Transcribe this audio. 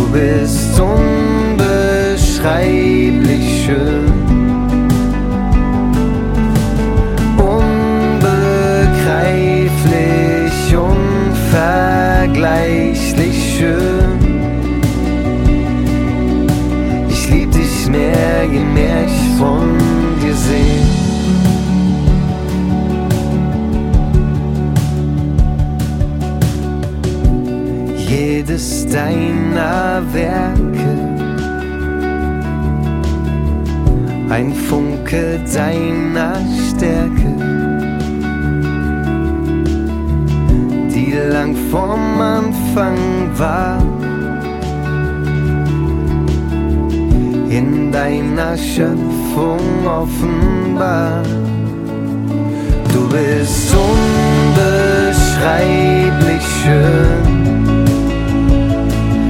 bist unbeschreiblich schön, unbegreiflich, unvergleichlich schön. Ich lieb dich mehr, je mehr ich von dir seh. Jedes deiner Werke, ein Funke deiner Stärke, die lang vom Anfang war, in deiner Schöpfung offenbar. Du bist unbeschreiblich schön,